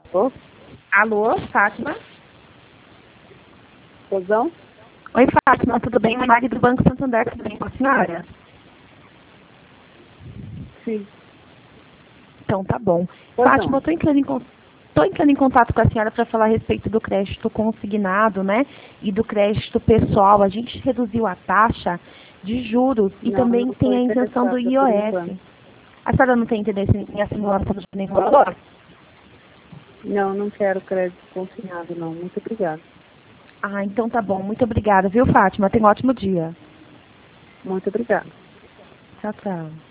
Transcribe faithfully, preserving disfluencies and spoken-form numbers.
Alô? Alô, Fátima? Pozão? Oi, Fátima, tudo bem? Mari do Banco Santander, tudo bem com a senhora? Sim. Então, tá bom. Pozão. Fátima, eu estou entrando em contato. Estou entrando em contato com a senhora para falar a respeito do crédito consignado, né? E do crédito pessoal. A gente reduziu a taxa de juros e Não, também não tem tô a isenção do interessada por I O F. enquanto. A senhora não tem interesse em assinar de nenhum valor? Não, não quero crédito consignado, não. Muito obrigada. Ah, então tá bom. Muito obrigada, viu, Fátima? Tenha um ótimo dia. Muito obrigada. Tchau, tchau.